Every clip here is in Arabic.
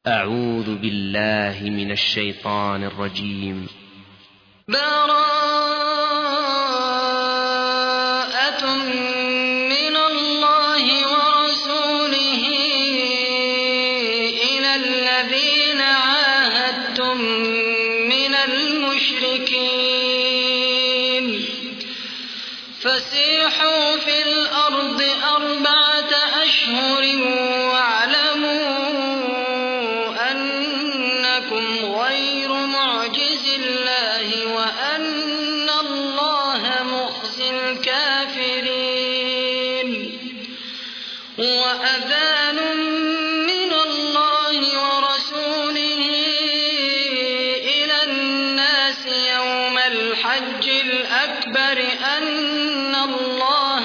أعوذ بالله من الشيطان الرجيم. براءة من الله ورسوله إلى الذين عاهدتم من المشركين فسيحوا في الأرض 4 أشهر واعلموا أنكم غير معجز الله وأن الله مخزي الكافرين. وأذان من الله ورسوله إلى الناس يوم الحج الأكبر أن الله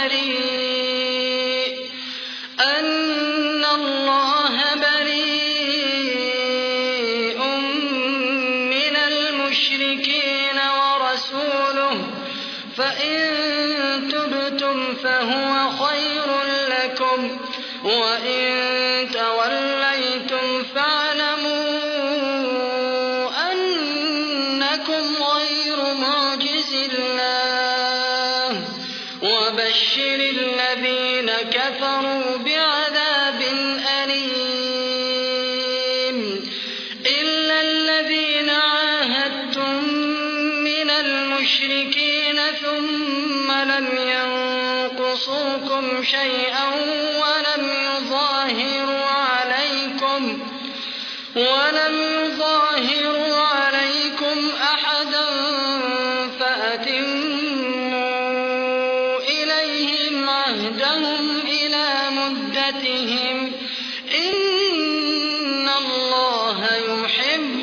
بريء من المشركين ورسوله فإن تبتم فهو خير لكم وإن توليتم فاعلموا أنكم غير معجز الله وبشر الذين كفروا بعذاب أليم. إلا الذين عاهدتم من المشركين ثم لم ينقصوكم شيئا ولم يظاهروا عليكم أحدا فأتموا إليهم عهدهم إلى مدتهم إن الله يحب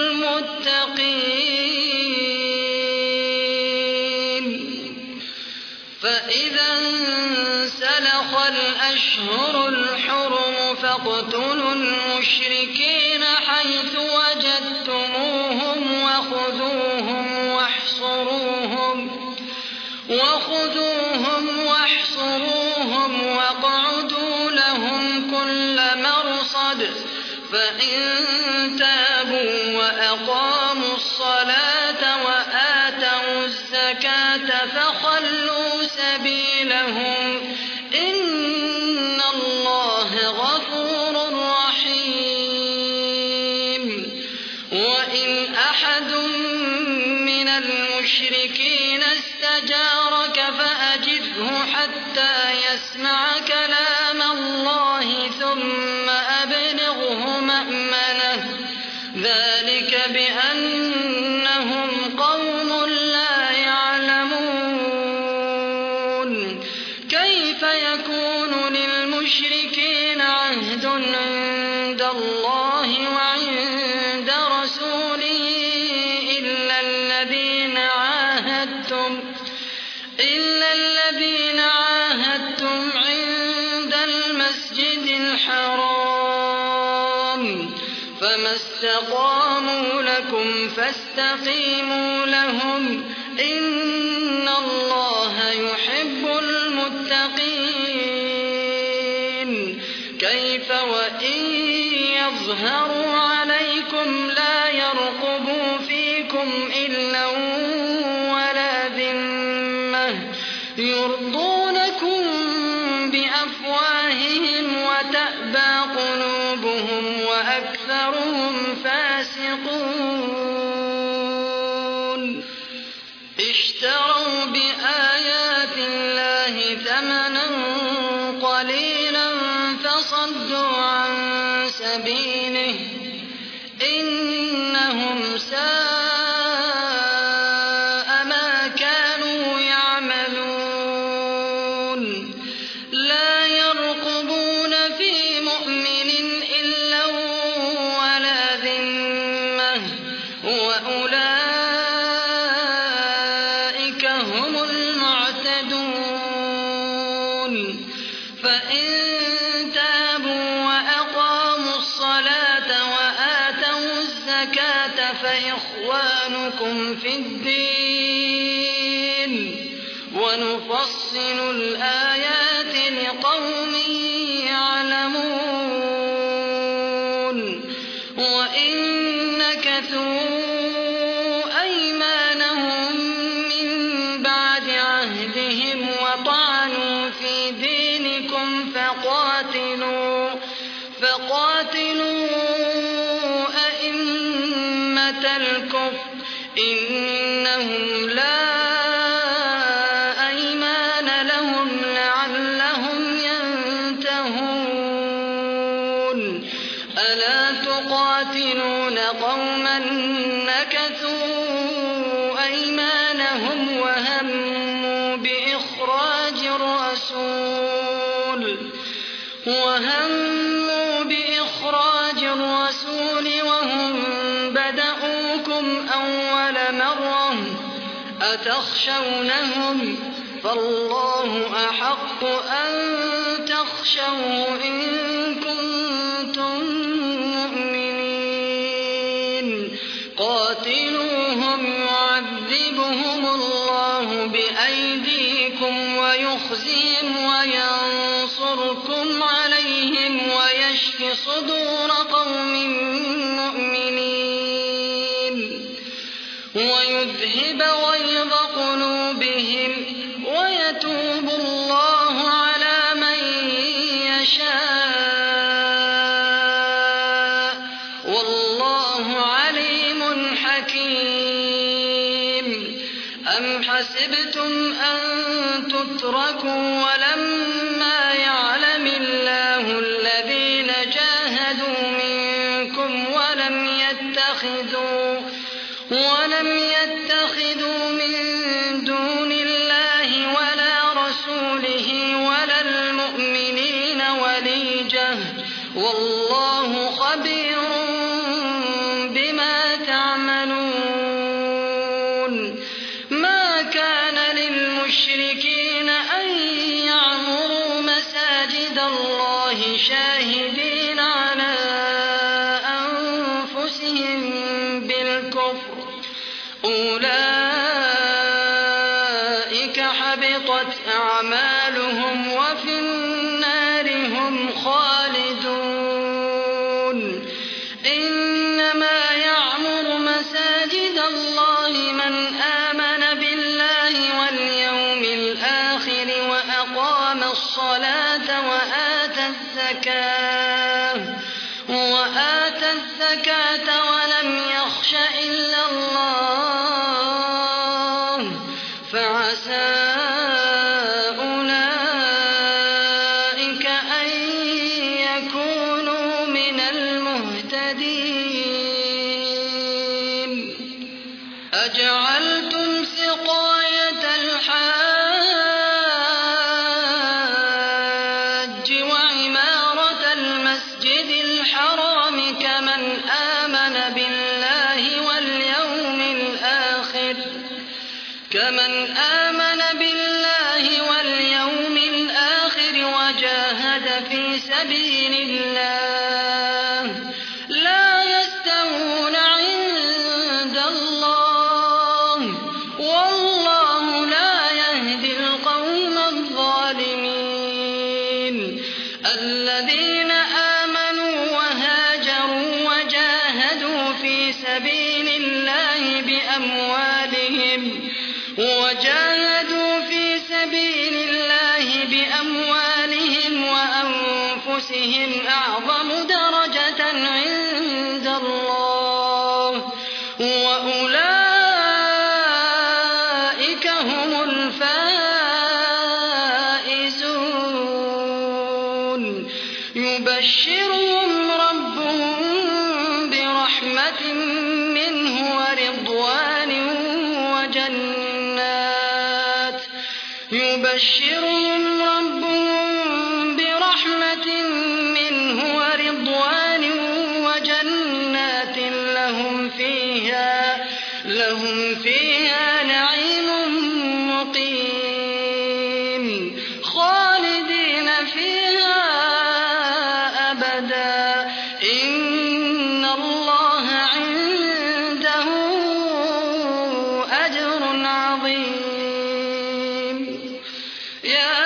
المتقين. فإذا انسلخ الأشهر الحرم فاقتلوا المشركين حيث وجدتموهم وخذوهم واحصروهم واقعدوا لهم كل مرصد فإن تابوا وأقاموا الصلاة وآتوا الزكاة فخلوا سبيلهم إن الله غفور رحيم. وإن أحد من المشركين استجارك فأجره حتى يسمع كلام الله ثم أبلغه مأمنه ذلك بأنهم قوم لا يعلمون. كيف يكون للمشركين عهد عند الله وعند رسوله إلا الذين عاهدتم عند المسجد الحرام فما استقاموا لكم فاستقيموا لهم إن الله يحب المتقين. كيف وإن يظهروا عليكم لا يرقبوا فيكم إلا ولا ذمة يرضونكم بأفواههم وتأبى قلوبهم وأكثرهم فاسقون. اشتروا بآيات الله ثمنا قليلا فصدوا عن سبيله إنهم ساء ما كانوا يعملون. لا يرقبون في مؤمن إلا ولا ذمة وأولئك هم المعتدون. فإن تابوا وأقاموا الصلاة وآتوا الزكاة فإخوانكم في الدين ونفصل الآيات لقوم يعلمون. وإن نكثوا أيمانهم من بعد عهدهم وطعنوا في دينكم فقاتلوا أئمة الكفر إنهم لا أيمان لهم لعلهم ينتهون ألا تقاتلون قوما نكثوا أيمانهم وهموا بإخراج الرسول وهم بدؤوكم أول مرة أتخشونهم فالله أحق أن تخشوه إن كنتم مؤمنين قاتلوهم يعذبهم الله بأيديكم ويخزيهم وينصركم عليهم ويشف صدور قوم مؤمنين ويذهب غيظ قلوبهم ويتوب الله على من يشاء والله عليم حكيم أم حسبتم أن تتركوا ولما يعلم الله الذين جاهدوا منكم ولم يتخذوا من دون الله ولا رسوله ولا المؤمنين وليجة والله خبير بما تعملون ما كان للمشركين أن يعمروا مساجد الله شاهدين على أنفسهم بالكفر أولئك حبطت أعمالهم وفي النار هم خالدون إنما يعمر مساجد الله من آمن بالله واليوم الآخر وأقام الصلاة وآتى الزكاة ولم يخش إلا الله فعسى أولئك أن يكونوا من المهتدين أجعلتم سقاية الحاج وعمارة المسجد الحرام كمن آمن بالله واليوم الآخر وجاهد في سبيل الله لا يستوون عند الله والله لا يهدي القوم الظالمين الذين آمنوا وهاجروا وجاهدوا في سبيل الله بأموالهم وأنفسهم أعظم درجة عند الله وأولئك هم الفائزون يبشرهم ربهم برحمة منه ورضوان وجنات لهم فيها نعيم مقيم خالدين فيها أبدا إن الله عنده أجر عظيم يا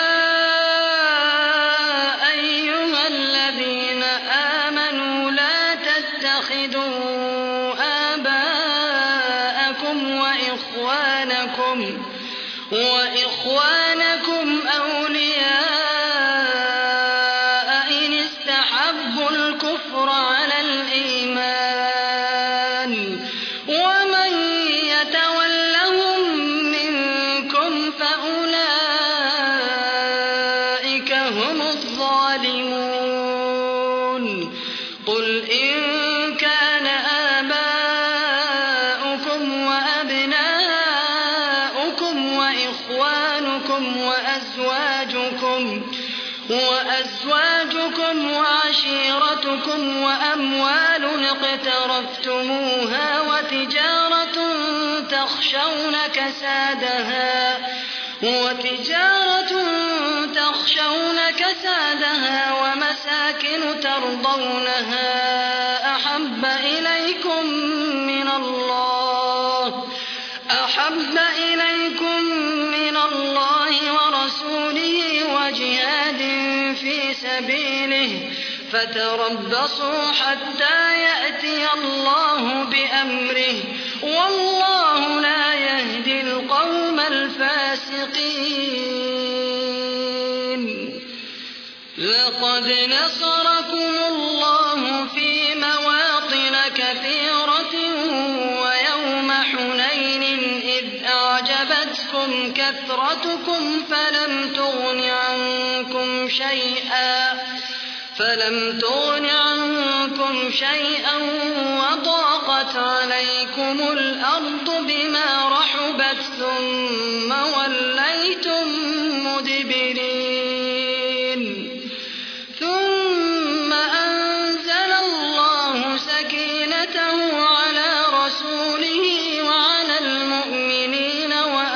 أيها الذين آمنوا لا تتخذوا تتخذوا آباءكم وإخوانكم أولياء إن استحبوا الكفر على الإيمان ومن يتولهم منكم فأولئك هم الظالمون قل إن كان آباؤكم وأبناؤكم وإخوانكم وأزواجكم وعشيرتكم وأموال اقترفتموها وتجارة تخشون كسادها ومساكن ترضونها أحب إليكم من الله ورسوله وجهاد في سبيله فتربصوا حتى يأتي الله بأمره والله لا يهدي القوم الفاسقين لقد نصركم الله في مواطن كثيرة ويوم حنين إذ أعجبتكم كثرتكم فلم تغن عنكم شيئا وضاقت عليكم الأرض بما رحبت ثم وليتم مدبرين ثم أنزل الله سكينته على رسوله وعلى المؤمنين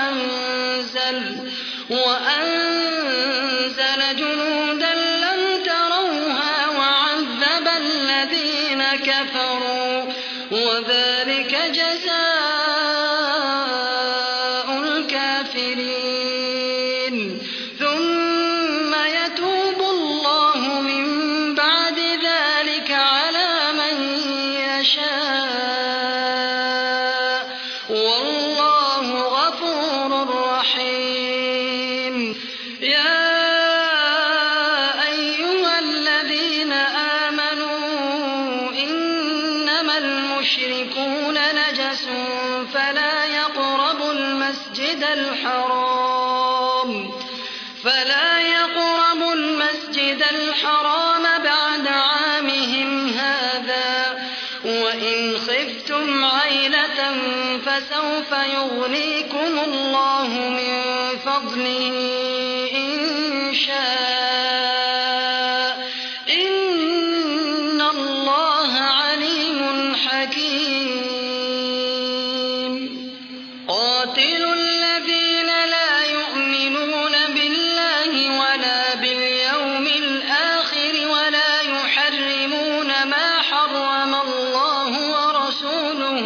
وأنزل جنودا لم تروها وعذب الذين كفروا وذلك جزاء الكافرين ثم يتوب الله من بعد ذلك على من يشاء والله غفور رحيم يا أيها الذين آمنوا إنما المشركون نجس فلا يقربوا المسجد الحرام بعد عامهم هذا وإن خفتم عيلة فسوف يغنيكم الله من فضله إن شاء إن الله عليم حكيم قاتلوا الذين لا يؤمنون بالله ولا باليوم الآخر ولا يحرمون ما حرم الله ورسوله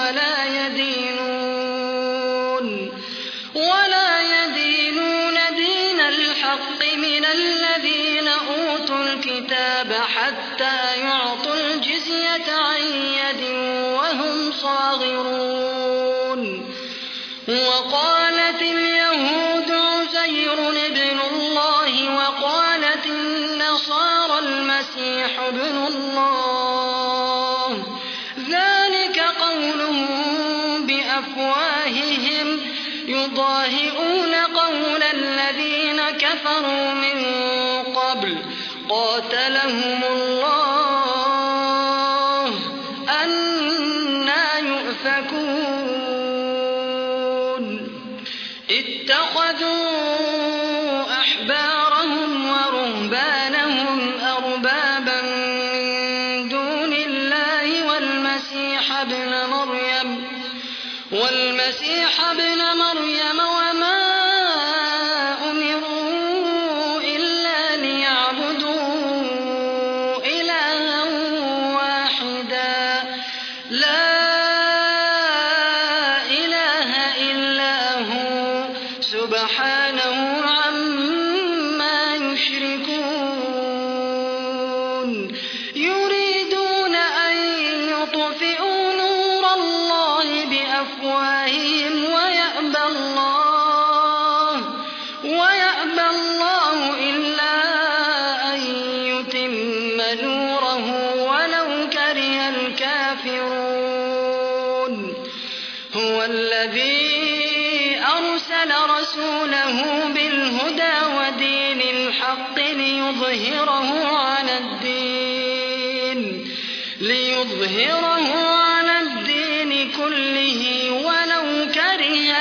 ولا يدينون دين الحق من الذين أوتوا الكتاب حتى يعطوا الجزية عن يد وهم صاغرون وقالت اليهود عزير ابن الله وقالت النصارى المسيح ابن الله ذلك قولهم بأفواههم يضاهئون قول الذين كفروا من قبل قاتلهم الله أنى يؤفكون اتخذوا أحبارهم ورهبانهم أربابا من دون الله والمسيح ابن مريم وما أمروا إلا ليعبدوا إلها واحدا لا إله إلا هو سبحانه عما يشركون يريدون أن الكافرون هو الذي أرسل رسوله بالهدى ودين الحق ليظهره على الدين كله ولو كره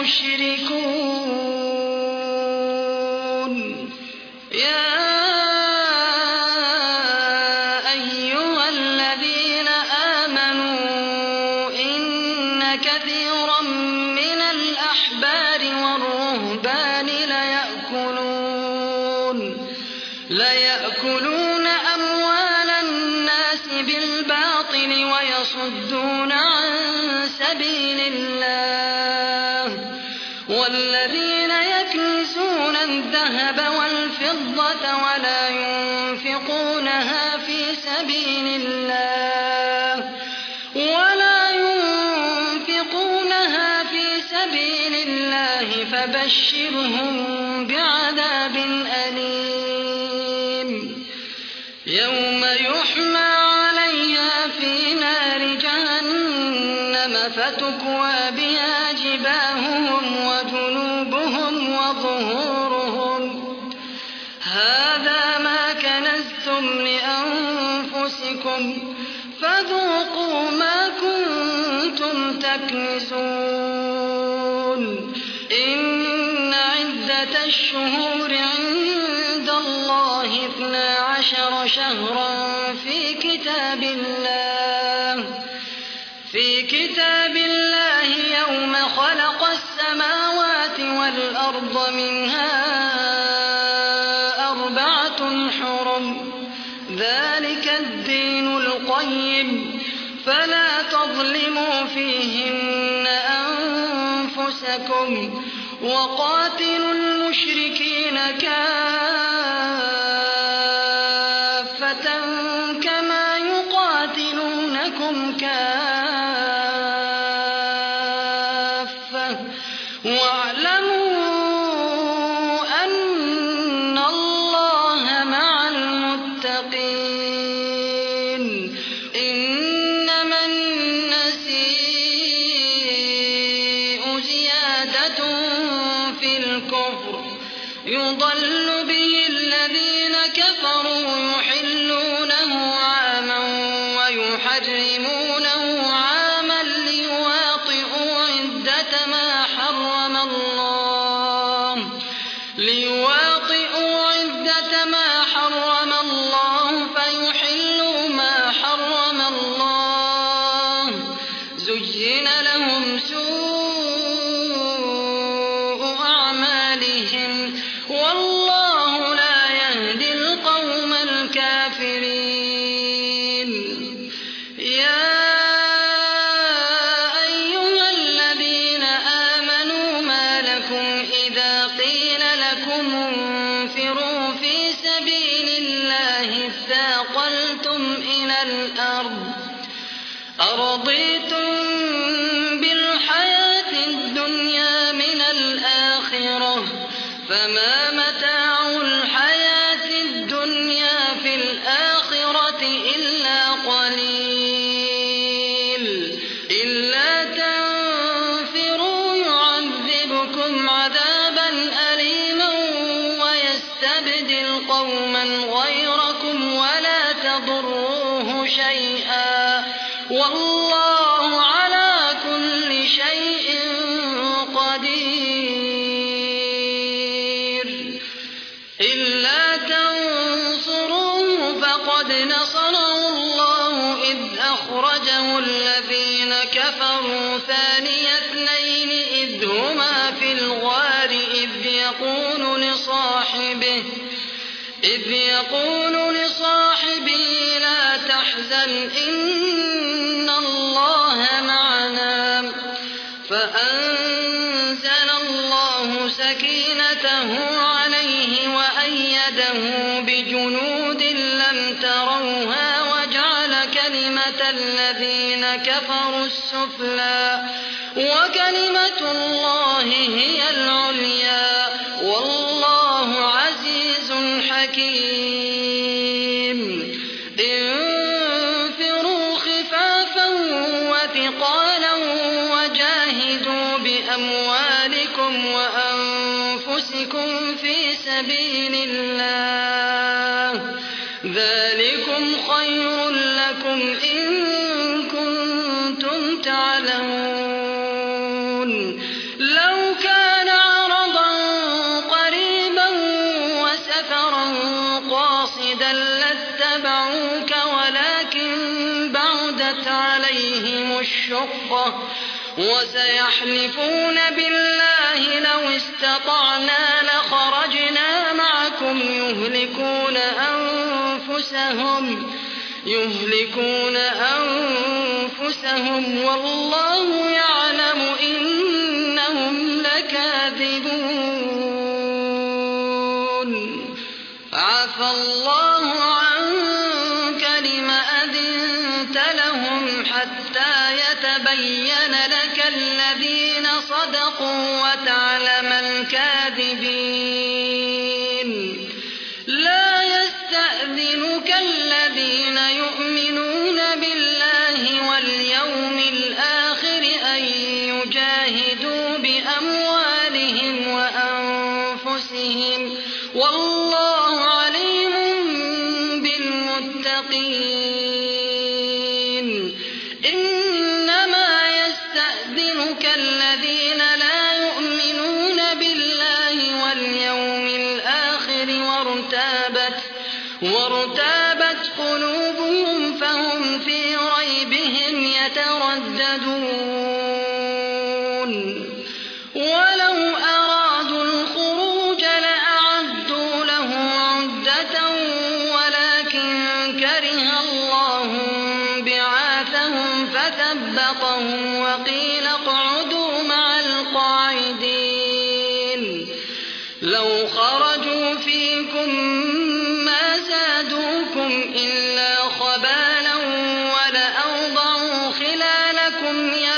المشركون يا أيها الذين آمنوا إن كثيرا من الأحبار والرهبان ليأكلون أموال الناس بالباطل ويصدون عن سبيل الله والذين يكنزون الذهب والفضة ولا ينفقونها في سبيل الله فبشرهم بعذاب أليم يوم يحمى عليها في نار جهنم فتكوى بها جباههم وجنوبهم وظهورهم هذا ما كنزتم لأنفسكم فذوقوا ما كنتم تكنزون إن عدة الشهور عند الله 12 شهرا في كتاب الله يوم خلق السماوات والأرض منها 4 حرم ذلك الدين القيم فلا تظلموا فيهن أنفسكم وقاتلوا المشركين كافة كما يقاتلونكم كافة واعلموا أن الله مع المتقين إنما النسيء زيادة في الكفر يضل به الذين كفروا يحلونه عاما ويحرمونه عاما ليواطئوا عدة ما حرم الله فيحلوا ما حرم الله زين لهم سوء أعمالهم والله لا يهدي القوم الكافرين يا أيها الذين آمنوا ما لكم إذا قيل لكم انفروا في سبيل الله اثاقلتم إلى الأرض أرضيتم بالحياة الدنيا من الآخرة فما متاع الحياة الدنيا في الآخرة إلا قليل إلا تنفروا يعذبكم عذابا أليما ويستبدل قوما غيركم ولا تضروه شيئا والله على كل شيء قدير إلا تنصروه فقد نصره الله إذ أخرجه الذين كفروا ثاني اثنين إذ هما في الغار إذ يقول لصاحبه لا تحزن إن الله معنا فأنزل الله سكينته عليه وأيده بجنود لم تروها وجعل كلمة الذين كفروا السفلى وكلمة الله هي العليا والله عزيز حكيم انفروا خفافا وثقالا وجاهدوا بأموالكم وأنفسكم في سبيل الله ذلكم خير لكم إن كنتم تعلمون لو كان عرضا قريبا وسفرا قاصدا لاتبعوك ولكن بعدت عليهم الشقة وسيحلفون بالله لو استطعنا لخرجنا معكم يهلكون أنفسهم والله يعلم إنهم لكاذبون عفى الله عنك لم أذنت لهم حتى يتبين لك الذين صدقوا وتعلم الكاذبين لا يستأذنك الذين يؤمنون بالله واليوم الآخر أن يجاهدوا بأموالهم وأنفسهم والله عليم بالمتقين إنما يستأذنك الذين لا يؤمنون بالله واليوم الآخر وارتابت قلوبهم فهم في ريبهم يترددون ولو أرادوا الخروج لأعدوا له عدة ولكن كره الله بعاثهم فثبطهم وقيل اقعدوا مع القاعدين لو خرجوا فيكم ما زادوكم إلا خبالا ولأوضعوا خلالكم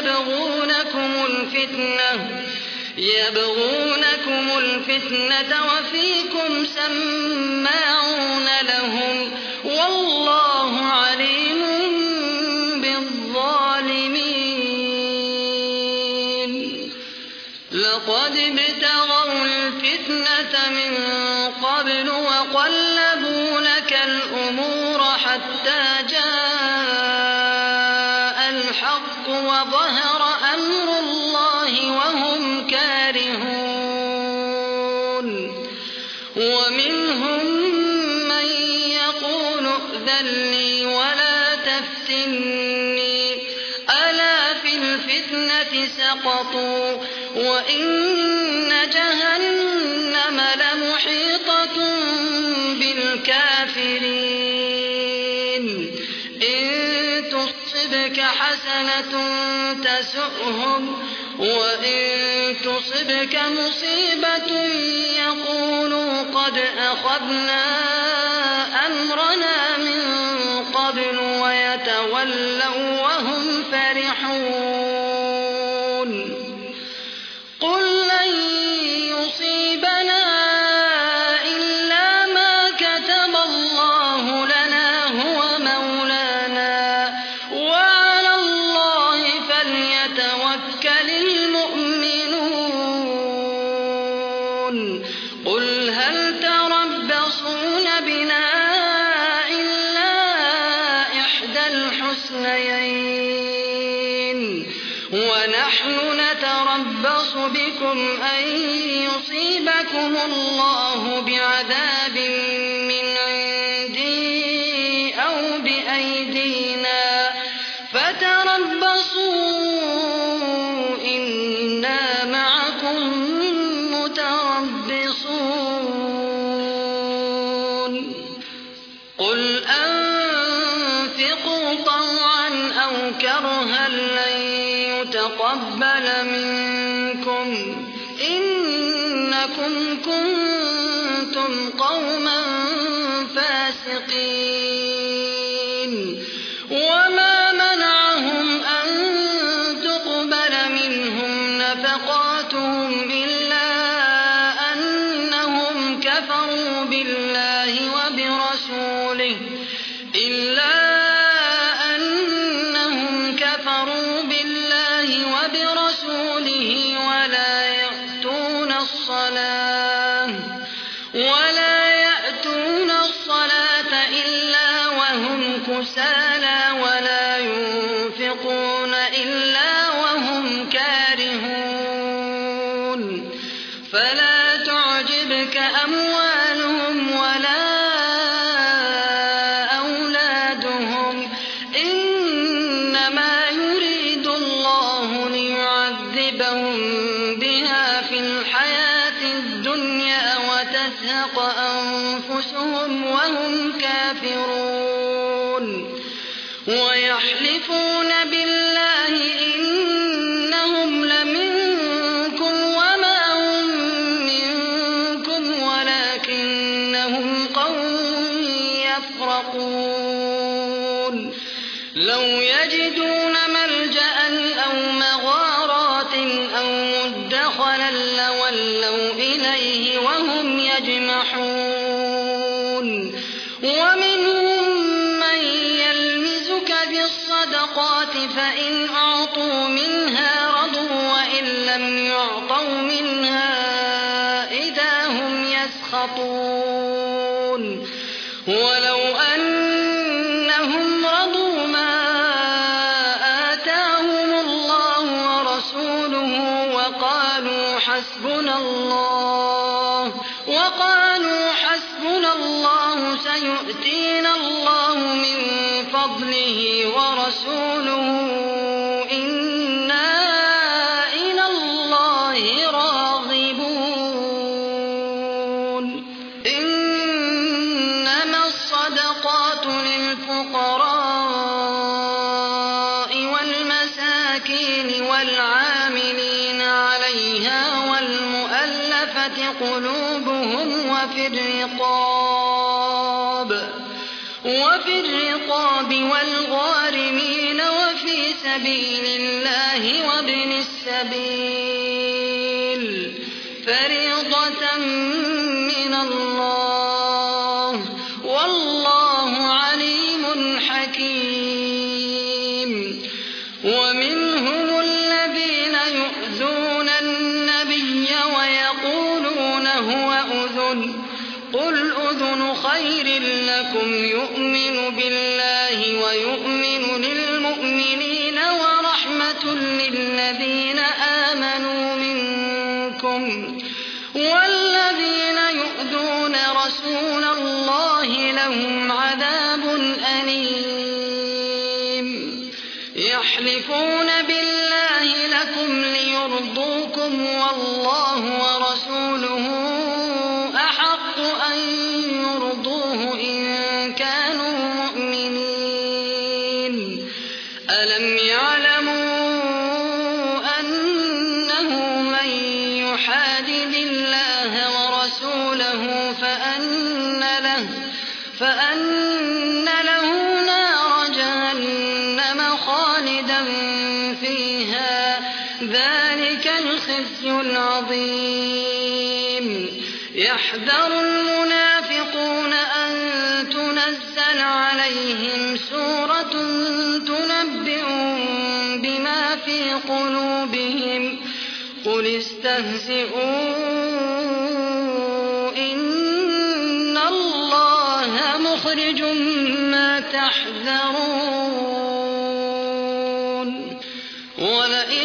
يبغونكم الفتنة وفيكم سماعون لهم والله عليم بالظالمين لقد ابتغوا الفتنة من قبل وقلبوا لك الأمور حتى جاء الحق وظهر أمر الله وهم كارهون ومنهم من يقول ائذن لي ولا تفتني ألا في الفتنة سقطوا وإن جهنم لمحيطة بالكافرين إن تصبك حسنة تسؤهم وإن تصبك مصيبة يقولوا قد أخذنا أمرنا من قبل ويتولوا وهم فرحون قل لن يصيبنا إلا ما كتب الله لنا هو مولانا وعلى الله فليتوكل المؤمنون قل هل تربصون بنا إلا إحدى الحسنيين ونحن نتربص بكم أن يصيبكم الله بعذاب من عنده أو بأيدينا فتربصوا إنا معكم متربصون قل أنفقوا طوعا أو كرها لن يتقبل منكم إنكم كنتم قوما فاسقين وما منعهم أن تقبل منهم نفقاتهم إلا أنهم كفروا بالله وبرسوله ينفقون إلا وهم كارهون فلا تعجبك أموالهم ولا أولادهم إنما يريد الله ليعذبهم بها في الحياة الدنيا وتزهق أنفسهم وهم كافرون ويحلفون بالله إنهم لمنكم وما هم منكم ولكنهم قوم يفرقون لو يجدون ملجأ أو مغارات أو مدخلا لولوا إليه وهم يجمحون ومنهم من يلمزك في الصدقات فإن أعطوا منها رضوا وإن لم يعطوا منها إذا هم يسخطون ولو أنهم رضوا ما آتاهم الله ورسوله وقالوا حسبنا الله سيؤتينا الله من فضله ورسوله إنا إلى الله راغبون إنما الصدقات للفقراء والمساكين والعاملين عليها والمؤلفة قلوبهم وفي الرقاب والغارمين وفي سبيل الله وابن السبيل فريضة من الله والله عليم حكيم ومنهم الذين يؤذون النبي ويقولون هو أذن قل أذن خير لكم يؤمن بالله ويؤمن للمؤمنين ورحمة للذين آمنوا منكم والذين يؤذون رسول الله لهم عذاب أليم يحلفون بالله لكم ليرضوكم والله ورسوله أحق أن يرضوه إن كانوا مؤمنين ألم يعلموا أنه من يحادد الله ورسوله فأن له نار جهنم خالدا فيها ذلك الخزي العظيم يحذر المنافقون أن تنزل عليهم سورة تنبئهم بما في قلوبهم قل استهزئوا إن الله مخرج ما تحذرون ولئن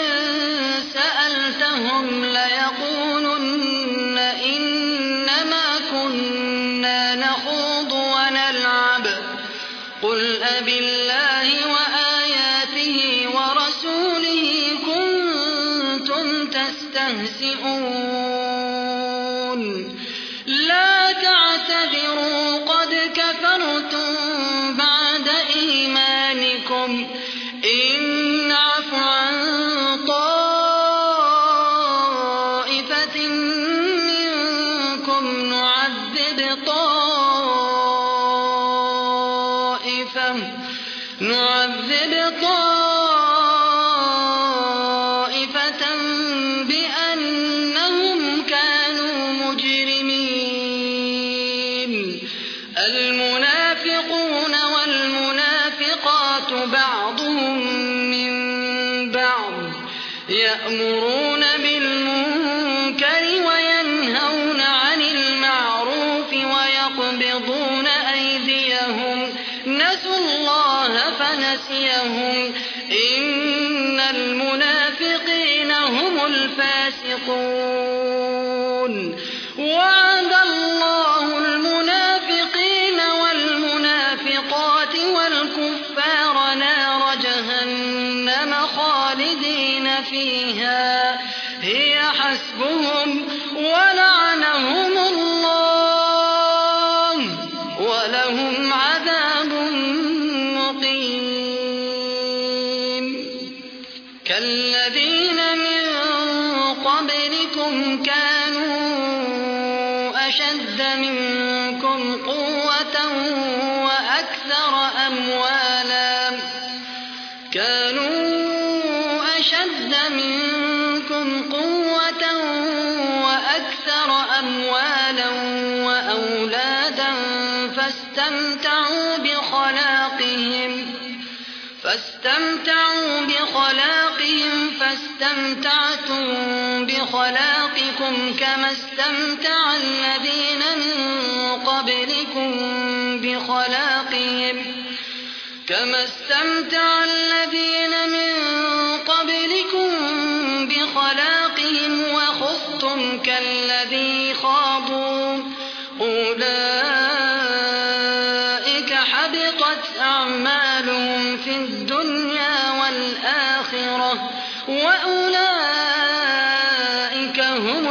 سألتهم ليقولن إنما كنا نخوض ونلعب قل أبالله وآياته ورسوله كنتم تستهزئون لا تعتذروا قد كفرتم بعد إيمانكم إن نعف عن طائفة منكم نعذب طائفة بأنهم كانوا مجرمين المنافقون والمنافقات بعضهم من بعض يأمرون بالمنكر وينهون عن المعروف ويقبضون أيديهم نسوا الله فنسيهم إن المنافقين هم الفاسقون وعد الله المنافقين والمنافقات والكفار نار جهنم خالدين فيها هي حسبهم ولعنهم الله ولهم عذاب مقيم كالذين من قبلكم كانوا أشد منكم قوة وأكثر أموالا وأولادا فاستمتعوا بخلاقهم فاستمتعتم بخلاقكم كما استمتع الذين من قبلكم بخلاقهم وخضتم كالذي خاضوا أولئك حبطت أعمالهم في الدنيا والآخرة وأولئك هم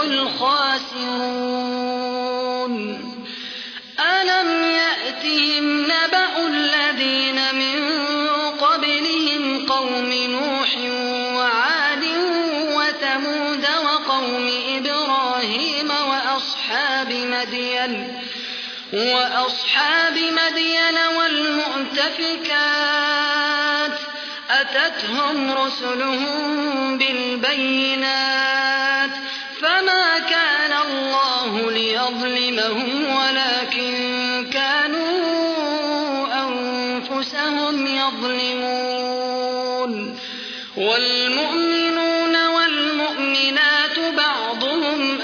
الخاسرون ألم يأتهم نبأ الذين من قبلهم قوم نوح وعاد وثمود وقوم إبراهيم وأصحاب مدين والمؤتفكات أتتهم رسلهم بالبينات فما كان الله ليظلمهم ولكن كانوا أنفسهم يظلمون والمؤمنون والمؤمنات بعضهم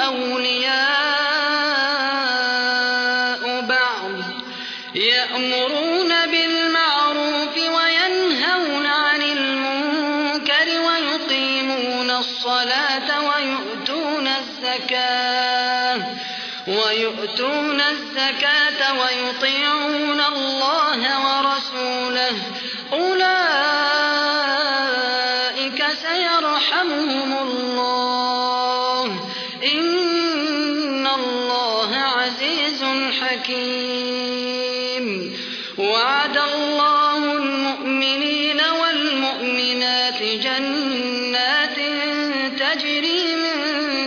أولياء بعض يأمرون بالمعروف وينهون عن المنكر ويقيمون الصلاة ويؤتون الزكاة ويطيعون الله ورسوله أولئك سيرحمهم الله إن الله عزيز حكيم وعد الله المؤمنين والمؤمنات جنات تجري من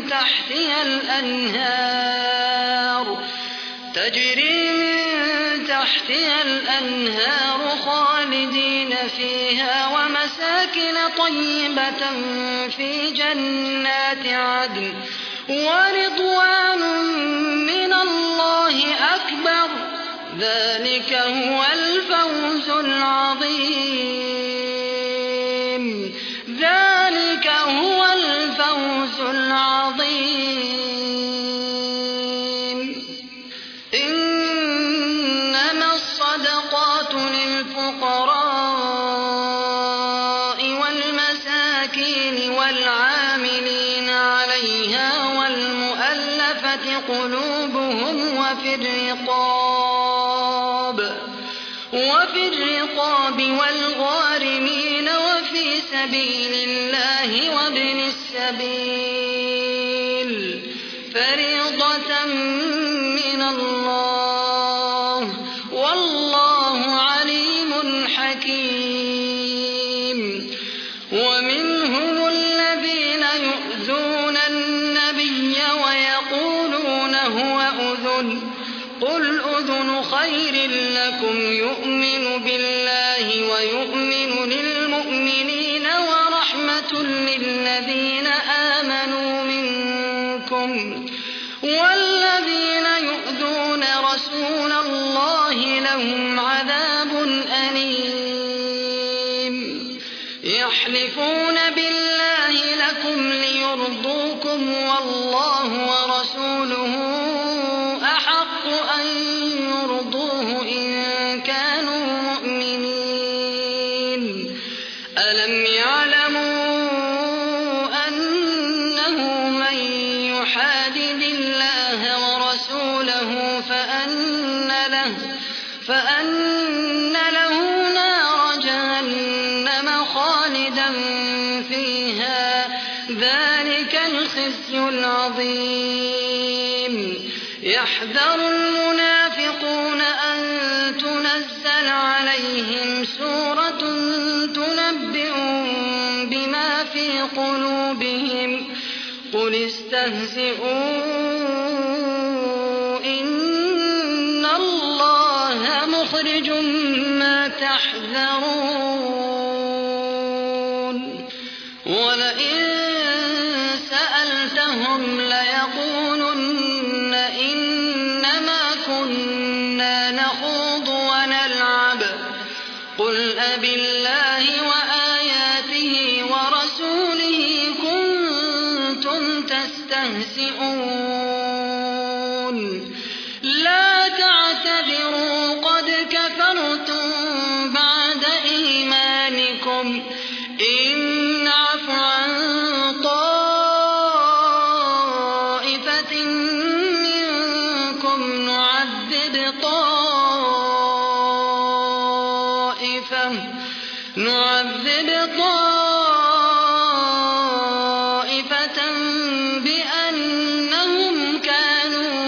تحتها الأنهار خالدين فيها ومساكن طيبة في جنات عدن ورضوان من الله أكبر ذلك هو الفوز العظيم إنما الصدقات للفقراء والمساكين والعاملين عليها والمؤلفة قلوبهم وفي الرقاب والغارمين وفي سبيل الله وابن السبيل فريضة من الله والله عليم حكيم ومنهم الذين يؤذون النبي ويقولون هو أذن قل أذن خير لكم يؤمن بالله ويؤمن للمؤمنين ورحمة للذين آمنوا منكم والذين يؤذون رسول الله لهم عذاب أليم يحلفون بالله لكم ليرضوكم والله ورسوله أحق أن يرضوه إن كانوا مؤمنين ألم يعلموا أنه من يحادد الله ورسوله فأن له نار جهنم خالدا فيها ذلك الخزي العظيم يحذر المنافقون أن تنزل عليهم سورة تنبئهم بما في قلوبهم قل استهزئوا إن الله مخرج ما تحذرون ولئن سألتهم ليقولن إنما كنا نخوض ونلعب قل أبالله وآياته ورسوله كنتم تستهزئون لا تعتذروا قد كفرتم بعد إيمانكم إن نعف عن طائفة منكم نعذب طائفة بأنهم كانوا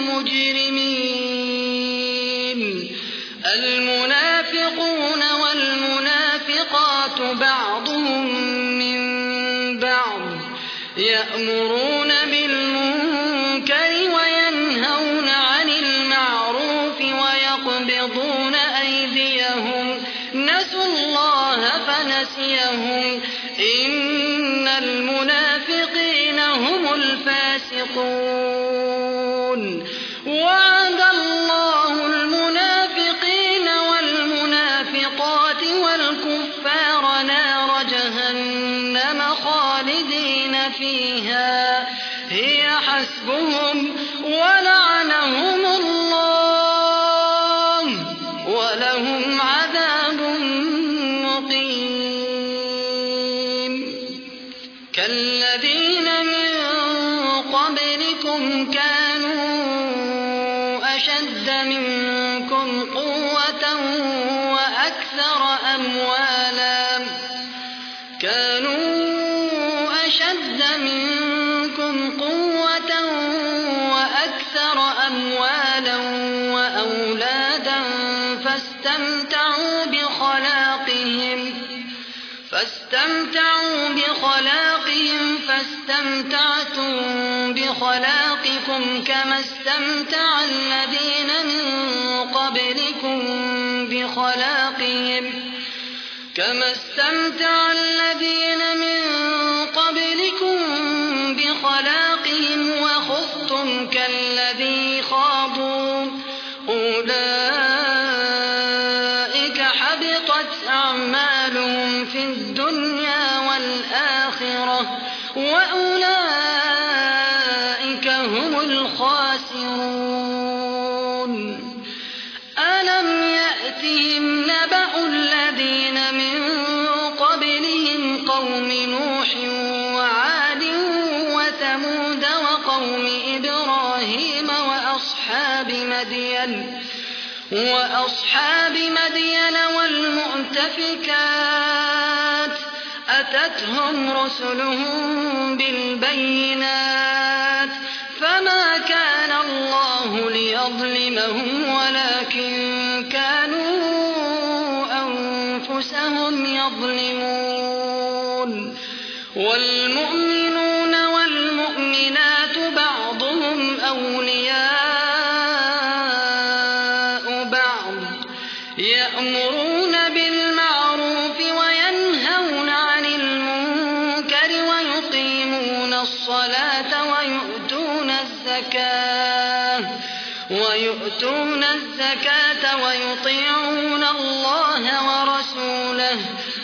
مجرمين المنافقون والمنافقات بعضهم من بعض يأمرون بالمنكر وينهون عن المعروف ويقبضون أيديهم نسوا الله فنسيهم إن المنافقين هم الفاسقون وعد الله المنافقين والمنافقات والكفار نار جهنم خالدين فيها هي حسبهم ولعنهم الله ولهم عذاب مقيم كالذين من قبلكم كانوا أشد منكم قوة وأكثر أموالا وأولادا فاستمتعوا بخلاقهم فاستمتعتم بخلاقكم كما استمتع الذين من قبلكم بخلاقهم وخضتم كالذي خاضوا أولئك حبطت أعمالهم في الدنيا والآخرة وأولئك هم الخاسرون ألم يأتهم نبأ الذين من قبلهم قوم نوح وعاد وثمود وقوم إبراهيم وأصحاب مدين والمؤتفكات أتتهم رسلهم بالبينات فما كان الله ليظلمهم ولكن كانوا أنفسهم يظلمون والمؤمنون والمؤمنات بعضهم أولياء بعض يأمرون بالمعروف وينهون عن المنكر ويقيمون الصلاة ويؤتون الزكاة ويطيعون الله ورسوله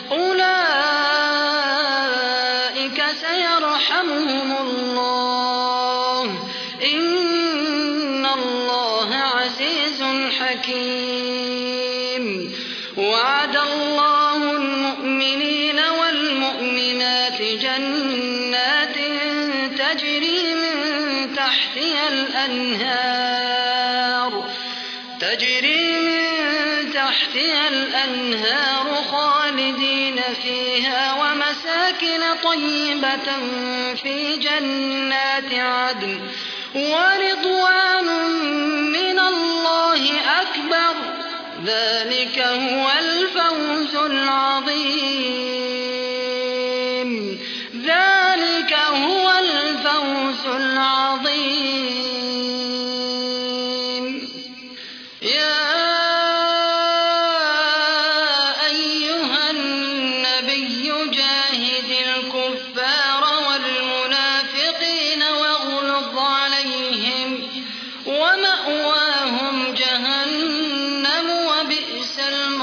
أولئك سيرحمهم الله إن الله عزيز حكيم وعد الله المؤمنين الأنهار خالدين فيها ومساكن طيبة في جنات عدن ورضوان من الله أكبر ذلك هو الفوز العظيم ذلك هو الفوز العظيم يا أيها النبي جاهد الكفار والمنافقين واغلظ عليهم ومأواهم جهنم وبئس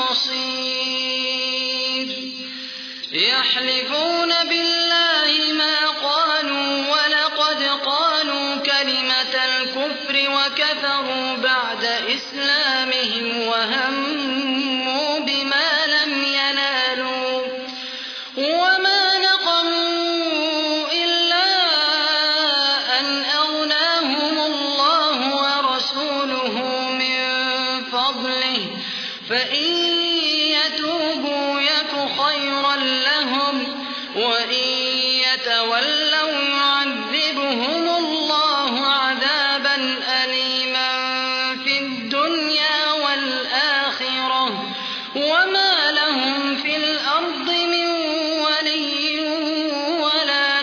المصير يحلفون بالله ما قالوا ولقد قالوا كلمة الكفر وكفروا بعد إسلامهم وهموا بما لم ينالوا وما نقموا إلا أن أغناهم الله ورسوله من فضله فإن يتوبوا يك خيرا لهم وإن يتولوا يعذبهم الله عذابا أليما في الدنيا والآخرة وما لهم في الأرض من ولي ولا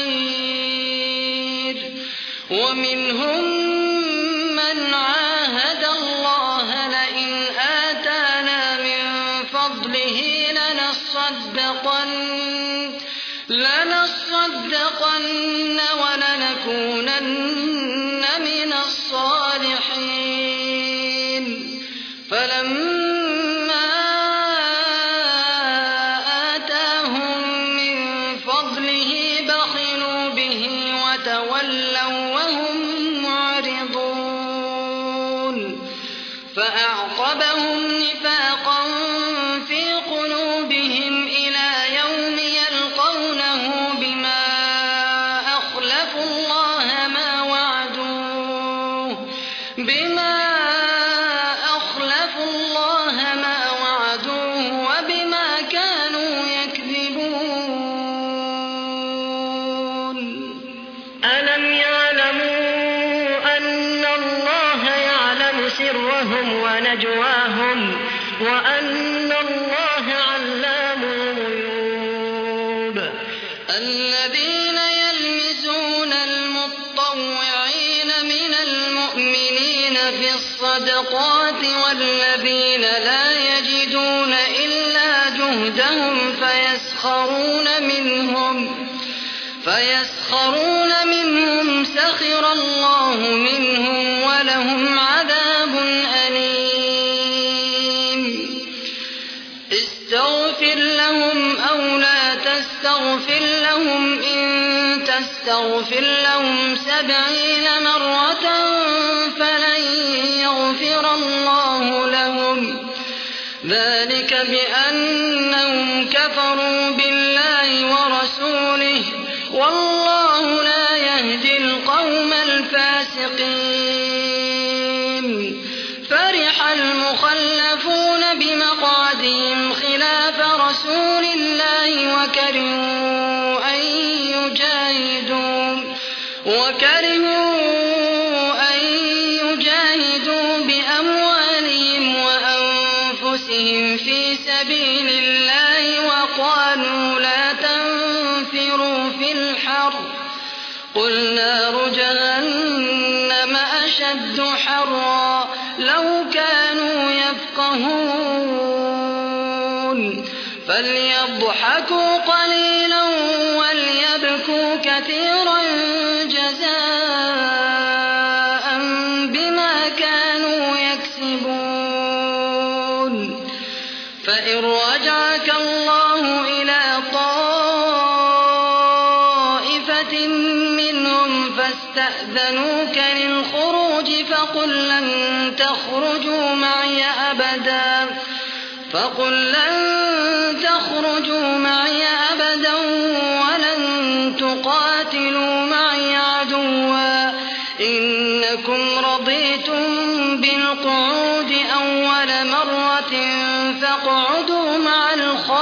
نصير ومنهم من عاهد الله لئن آتانا من فضله لنصدقن ولنكونن من الصالحين فلما آتاهم من فضله بخلوا به وتولوا وهم معرضون فأعقبهم نفاقا في قلوبهم إلى يوم يلقونه بما أخلفوا الله ما وعدوه وبما كانوا يكذبون ألم يعلموا أن الله يعلم سرهم ونجواهم وأن الله علام الغيوب الذين يلمزون المطوعين من المؤمنين في الصدقات والذين لا يجدون إلا جهدهم فيسخرون منهم سخر الله منهم ولهم عذاب أليم استغفر لهم أو لا تستغفر لهم إن تستغفر لهم 70 مرة فلن يغفر الله لهم ذلك بأنهم كفروا بالله ورسوله والله لا يهدي القوم الفاسقين فرح المخلفون بمقعدهم خلاف رسول الله وكرهوا أن يجاهدوا بأموالهم وأنفسهم في سبيل الله وقالوا لا تنفروا في الحر قل نار جهنم أشد حرا لو كانوا يفقهون فليضحكوا قليلا وليبكوا كثيرا جزاء بما كانوا يكسبون فإن رجعك الله إلى طائفة منهم فاستأذنوك للخروج فقل لن تخرجوا معي أبدا ولن تقاتلوا معي عدوا إن أنكم رضيتم بالقعود أول مرة فاقعدوا مع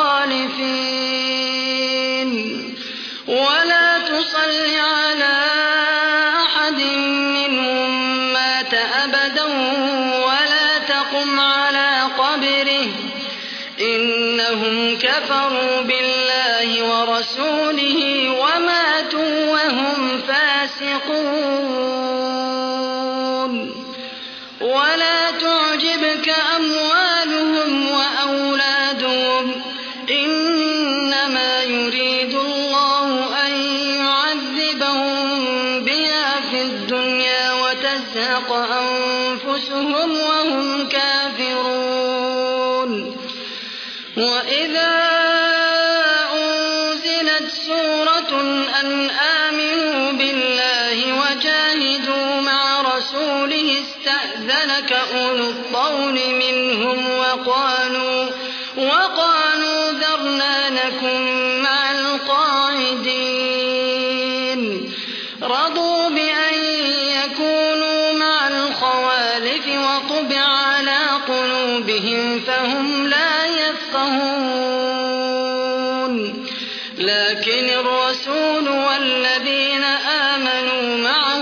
الخالفين ولا تصل على أحد منهم مات أبدا ولا تقم على قبره إنهم كفروا بالله ورسوله وماتوا وهم فاسقون ولا تعجبك أموالهم وأولادهم إنما يريد الله أن يعذبهم بها في الدنيا وتزهق أنفسهم وهم كافرون وإذا أنزلت سورة أن آمنوا بالله وجاهدوا مع رسوله استأذنك أولو الطول منهم وقالوا ذرنا نكن مع القاعدين رضوا بأن يكونوا مع الخوالف وطبع على قلوبهم فهم لا يفقهون لكن الرسول والذين آمنوا معه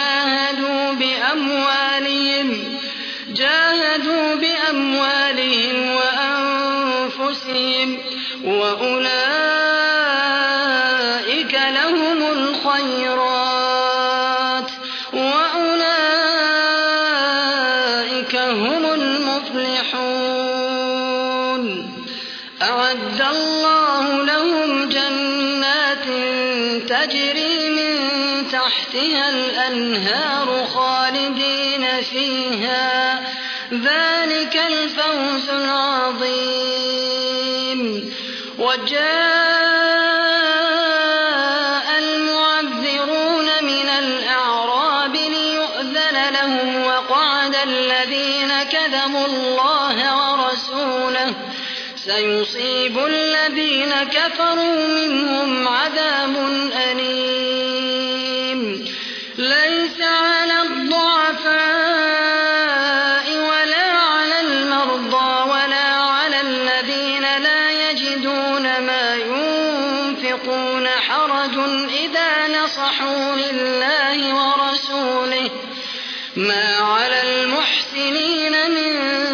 جاهدوا بأموالهم وأنفسهم وأولئك لهم الخيرات وأولئك هم المفلحون أعد الله لهم جنات تجري من تحتها الأنهار خالدين فيها ذلك الفوز العظيم وجاء المعذرون من الأعراب ليؤذن لهم وقعد الذين كذبوا الله ورسوله سيصيب الذين كفروا منهم عذاب أليم ليس على الضعفاء ولا على المرضى ولا على الذين لا يجدون ما ينفقون حرج إذا نصحوا لله ورسوله ما على المحسنين من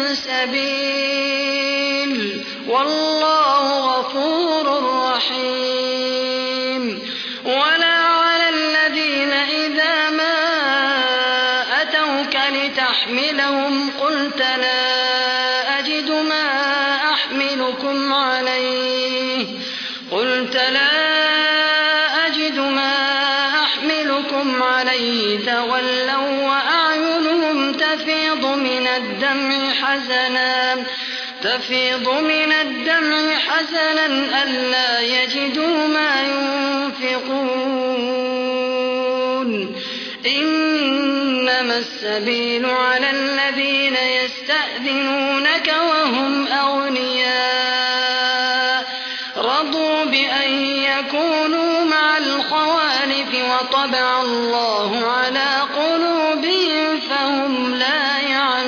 سبيل والله غفور رحيم ولا على الذين إذا ما أتوك لتحملهم قلت لا أجد ما أحملكم عليه تولوا وأعينهم تفيض من الدمع حزنا ألا يجدوا ما ينفقون إنما السبيل على الذين يستأذنونك وهم أغنياء رضوا بأن يكونوا مع الخوالف وطبع الله على قلوبهم فهم لا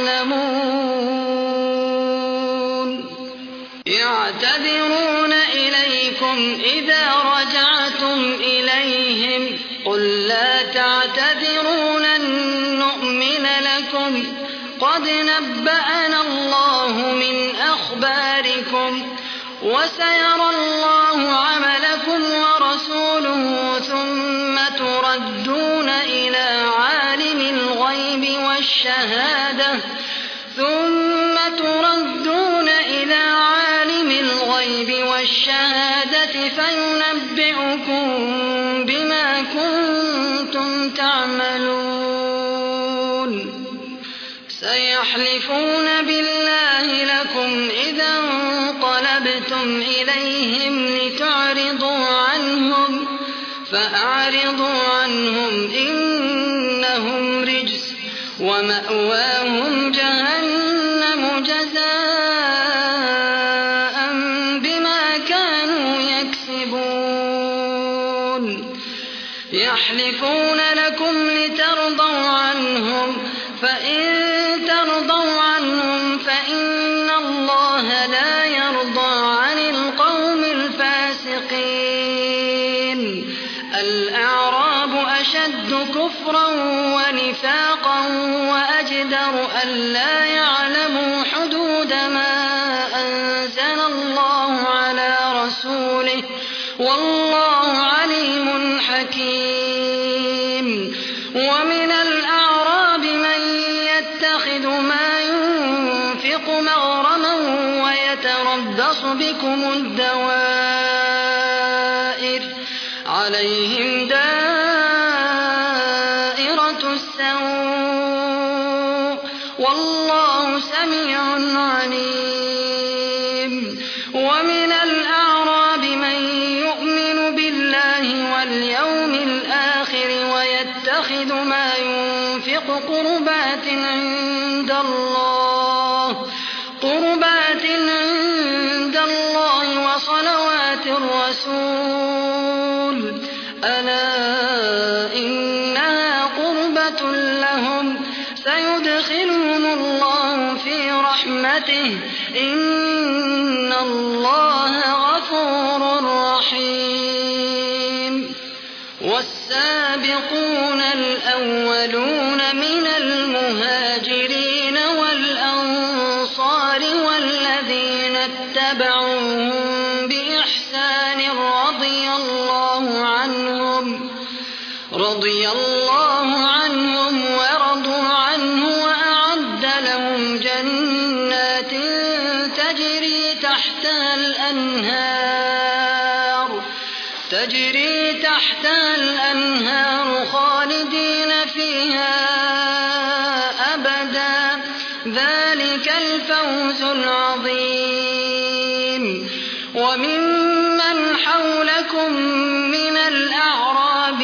يعلمون يعتذرون إليكم إذا رجعتم إليهم قل لا تعتذروا لن نؤمن لكم قد نبأنا الله من أخباركم وسيرى الله عملكم ورسوله ثم تردون إلى عالم الغيب والشهادة فينبئكم بما كنتم تعملون سيحلفون بالله لكم إذا انقلبتم إليهم لتعرضوا عنهم فأعرضوا عنهم إنهم رجس ومأواهم جهنم جزاء بما كانوا يكسبون يحلفون لكم لترضوا عنهم فإن ترضوا عنهم فإن الله لا يرضى عن القوم الفاسقين. الأعراب أشد كفرا ونفاقا وأجدر ألا يعلموا حدود ما أنزل الله على رسوله والله عليم حكيم. ومن الأعراب من يتخذ ما ينفق مغرما ويتربص بكم الدوائر عليهم دائرة السوء والله سميع عليم. ومن الأعراب من يؤمن بالله واليوم الآخر ويتخذ ما ينفق قربات عند الله وصلوات الرسول ألا إنها قربة لهم سيدخلهم الله في رحمته إن الله غفور رحيم. والسابقون الأولون من المهاجرين والأنصار والذين اتبعوهم بإحسان رضي الله عنهم ورضوا عنه وأعد لهم جنات تجري تحتها الأنهار خالدين فيها أبدا ذلك الفوز العظيم. وممن حولكم من الأعراب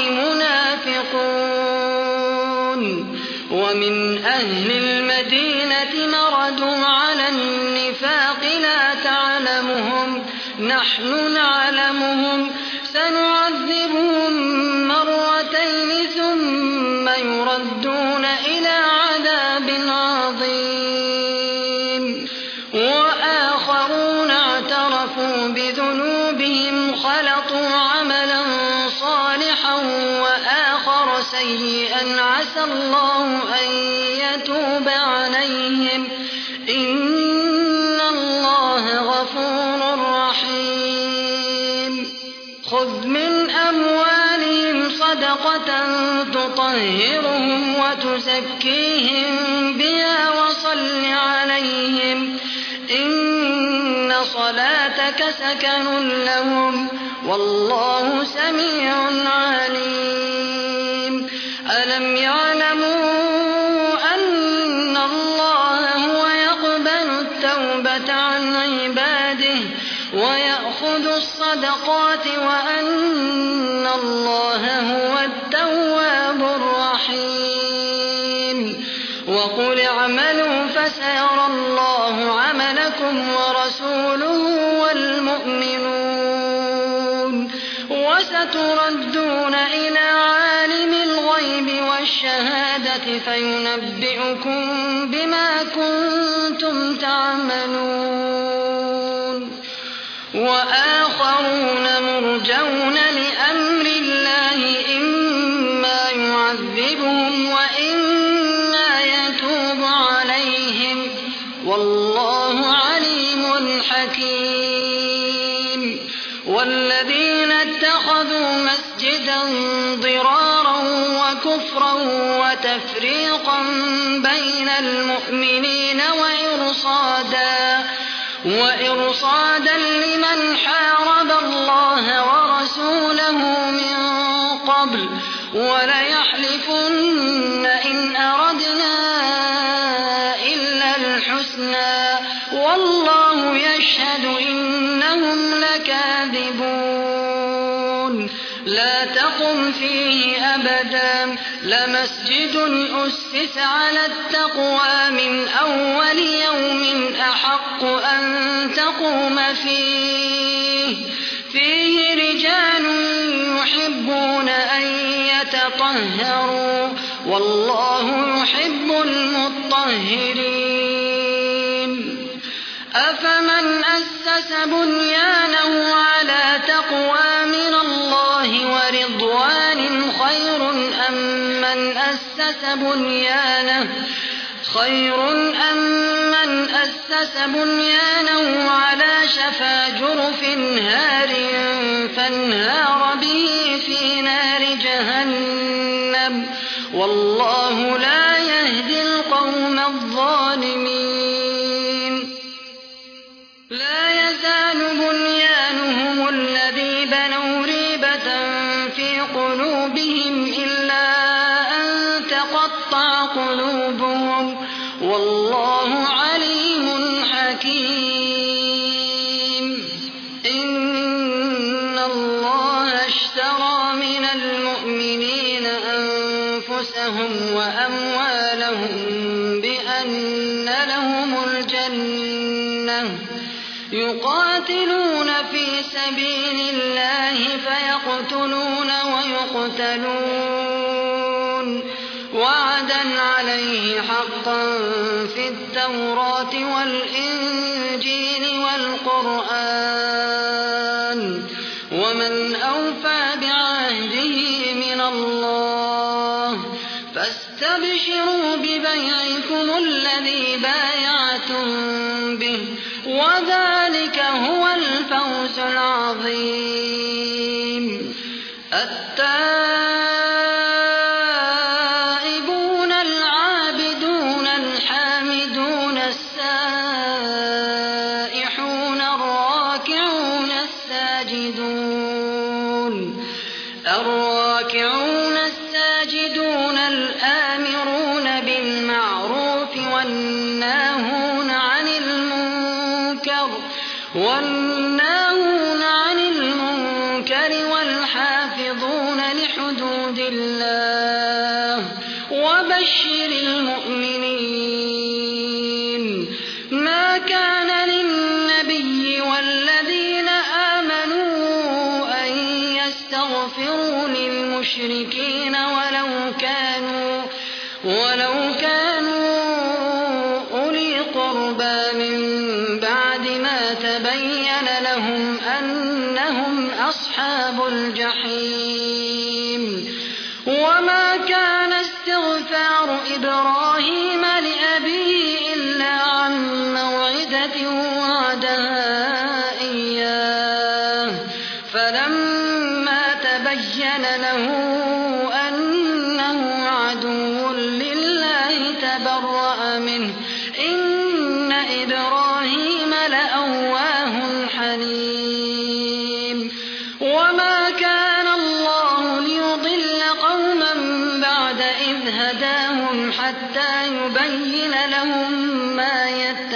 منافقون ومن أهل المدينة مردوا على النفاق لا تعلمهم نحن نعلمهم سنعذبهم مرتين ثم يردون إلى عذاب عظيم. وآخرون اعترفوا بذنوبهم خلطوا عملا صالحا وآخر سيئا عسى الله أن يتوب عليهم إن الله غفور رحيم. خذ من أموالهم صدقة تطهرهم وتزكيهم بها وصل عليهم إن صلاتك سكن لهم والله سميع عليم. ألم يعلموا أن الله هو يقبل التوبة عن عباده ويأخذ الصدقات وأن الله هو التواب الرحيم. وقل اعملوا فسيرى الله عملكم ورسوله والمؤمنون وستردون إلى عالم الغيب والشهادة فينبئكم بما كنتم تعملون. وآخرون مرجون لأمر الله إما يعذبهم وإما يتوب عليهم والله عليم حكيم. والذين اتخذوا مسجدا ضرارا وكفرا وتفريقا بين المؤمنين وإرصادا لمن حارب الله ورسوله من قبل وليحلفن إن أردنا إلا الحسنى والله يشهد إنهم لكاذبون. لا تقم فيه أبدا لمسجد أسس على التقوى من أول يوم أحق أن تقوم فيه رجال يحبون أن يطهروا والله يحب المطهرين. أفمن أسس بنيانه على تقوى من الله ورضوان خير أم من أسس بنيانه على شفا جرف هار فانهار به في نار جهنم والله لا يهدي القوم الظالمين. لا يزال بنيانهم الذي بنوا ريبة في قلوبهم إلا أن تقطع قلوبهم والله عليم حكيم. إن الله اشترى من المؤمنين أنفسهم وأموالهم بأن لهم الجنة يقاتلون في سبيل الله فيقتلون ويقتلون وعدا عليه حقا في التوراة والإنجيل والقرآن ومن أوفى بعهده من الله فاستبشروا ببيعكم الذي بايعتم به وذلك هو الفوز العظيم. التائبون العابدون الحامدون السائحون الراكعون الساجدون الآمرون بالمعروف والناهون عن المنكر والحافظون لحدود الله وبشر المؤمنين. ما كان للنبي والذين آمنوا أن يستغفروا للمشركين ولو كانوا أولي قربى من بعد ما تبين لهم أنهم أصحاب الجحيم. وما كان استغفار إبراهيم لأبيه إلا عن موعدة وعدها إياه فلما تبين له أنه عدو لله تبرأ منه إن إبراهيم لأواه حليم. وما كان الله ليضل قوما بعد إذ هداهم حتى يبين لهم ما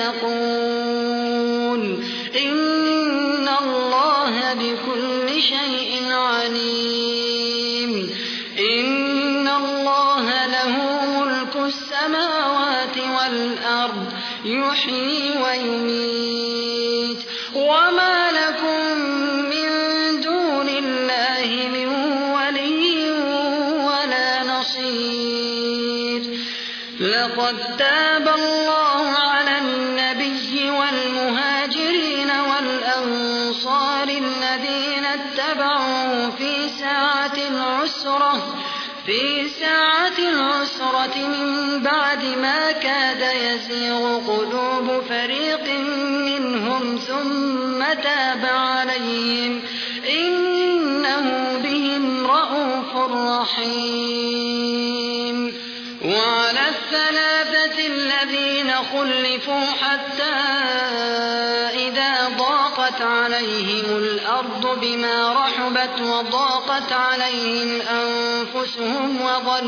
يتقون إن الله بكل شيء عليم. إن الله له ملك السماوات والأرض يحيي ويميت وما لكم من دون الله من ولي ولا نصير. لقد تاب الله على النبي والمهاجرين والأنصار الذين اتبعوه في ساعة العسرة من بعد ما كاد يزيغ قلوب فريق منهم ثم تاب عليهم إنه بهم رءوف رحيم. وعلى الثلاثة الذين خلفوا حتى إذا ضاقت عليهم الأرض بما رحبت وضاقت عليهم أنفسهم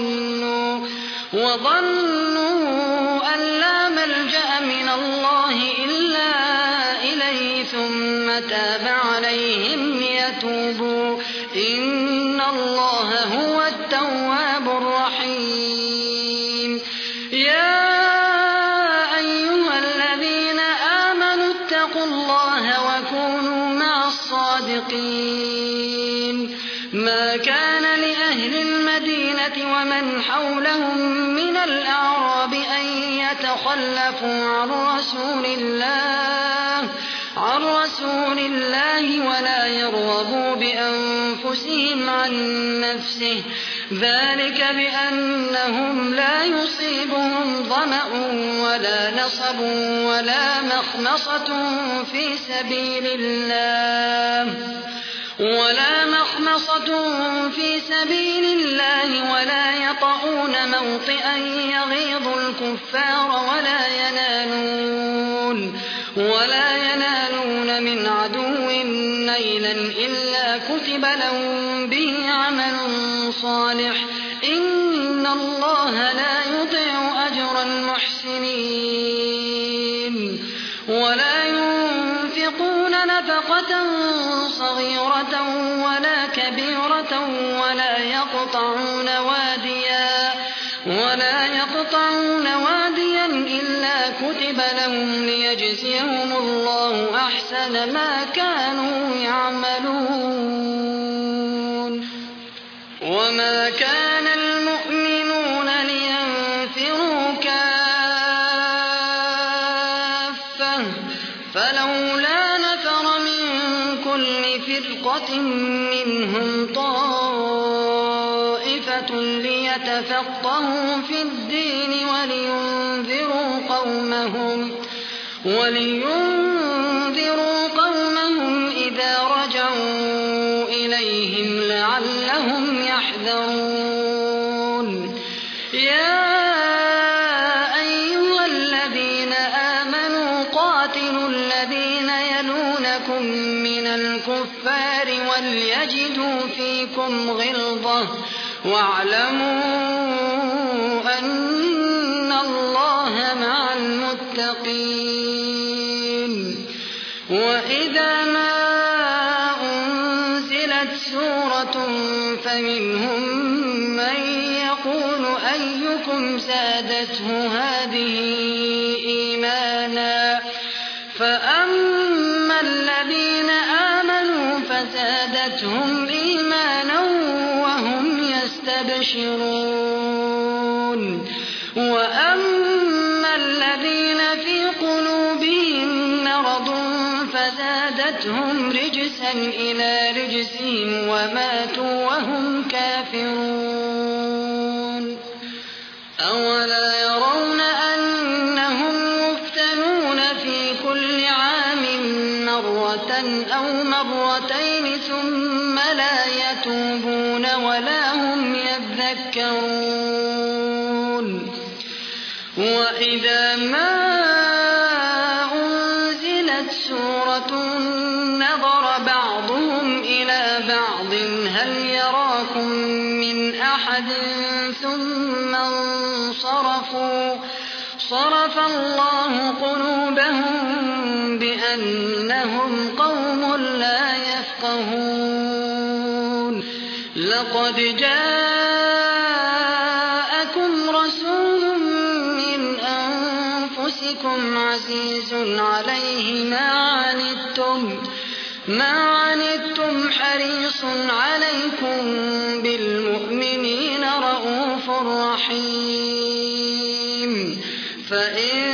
وظنوا أن لا ملجأ من الله إلا إليه ثم تاب عليهم ليتوبوا إن الله هو التواب الرحيم. يا أيها الذين آمنوا اتقوا الله وكونوا مع الصادقين. ما كان لأهل المدينة المدينة ومن حولهم من الأعراب أن يتخلفوا عن رسول الله ولا يرغبوا بأنفسهم عن نفسه، ذلك بأنهم لا يصيبهم ظمأ ولا نصب ولا مخمصة في سبيل الله ولا يطؤون موطئا يغيظ الكفار ولا ينالون من عدو نيلا إلا كتب لهم به عمل صالح، إن الله لا يضيع أجر المحسنين. ولا ينفقون نفقة صغيرة ولا كبيرة ولا يقطعون واديا إلا كتب لهم ليجزيهم الله أحسن ما كانوا يعملون. وما كان المؤمنون لينفروا كافة، فلولا نفر من كل فرقة منهم طائفة ليتفقهوا في الدين ولينذروا قومهم إذا رجعوا إليهم لعلهم يحذرون. يا أيها الذين آمنوا قاتلوا الذين يلونكم من الكفار وليجدوا فيكم غلظة واعلموا أن الله مع المتقين. وإذا ما أنزلت سورة فمنهم من يقول أيكم زادته هذه إيمانا، فأما الذين آمنوا فزادتهم إيمانا وهم يستبشرون، وأما الذين في قلوبهم مرض فزادتهم رجسا إلى رجسهم وماتوا وهم كافرون. أولا يرون أنهم يفتنون في كل عام مرة أو مرتين ثم لا يتوبون ولا هم يذكرون. وإذا ما أنزلت سورة نظر بعضهم إلى بعض هل يراكم من أحد ثم انصرفوا، صرف الله قلوبهم بأنهم قوم لا يفقهون. لقد جاءكم رسول من أنفسكم عزيز عليه ما عنتم حريص عليكم بالمؤمنين رءوف رحيم. فإن